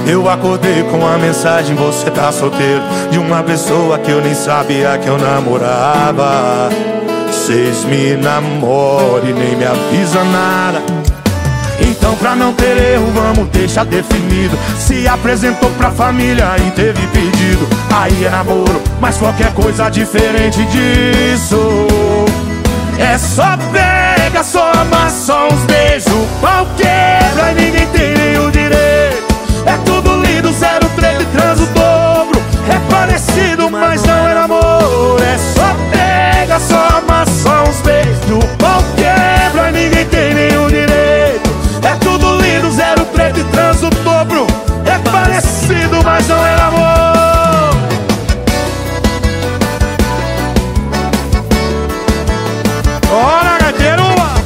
Eu acordei com a mensagem: você tá solteiro, de uma pessoa que eu nem sabia que eu namorava. Cês me namoram e nem me avisa nada. Então pra não ter erro vamos deixar definido. Se apresentou pra família e teve pedido, aí é namoro, mas qualquer coisa diferente disso é só pega, só ama, só uns beijos, pau quebra e ninguém tem nenhum direito. É tudo lindo, zero treta e transa o dobro. É parecido, mas não é namoro. É só pega, só ama, só uns beijos, pau quebra e ninguém tem nenhum direito. É tudo lindo, zero treta e transa o dobro. É parecido, mas não é namoro. Bora, gaiteiro!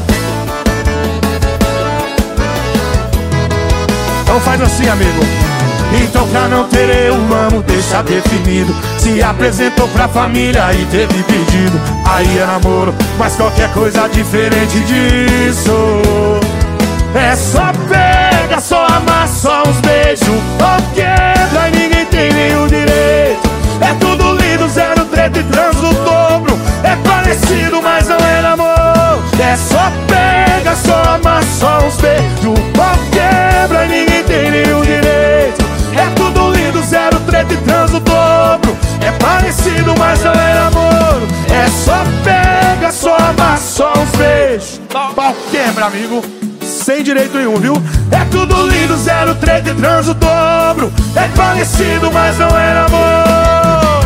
Então faz assim, amigo. Então pra não ter erro vamos deixar definido. Se apresentou pra família e teve pedido, aí é namoro, mas qualquer coisa diferente disso é só pega, só ama, só uns beijos, pau quebra e ninguém tem nenhum direito. É tudo lindo, zero treta e transa o dobro. É parecido, mas não é namoro. É só pega, só ama, só uns beijos, pau quebra e ninguém tem nenhum direito. É tudo lindo, zero treta e transa o dobro. É parecido, mas não é namoro. É só pega, só ama, só uns beijos, pau quebra, amigo, sem direito nenhum, viu? É tudo lindo, zero treta e transa o dobro. É parecido, mas não é namoro.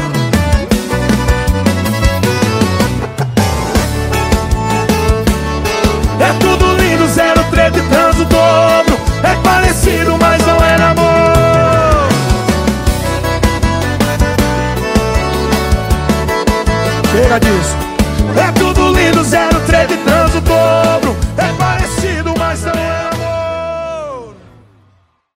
É tudo lindo, zero treta e transa o dobro. É parecido, mas não é namoro. Chega disso.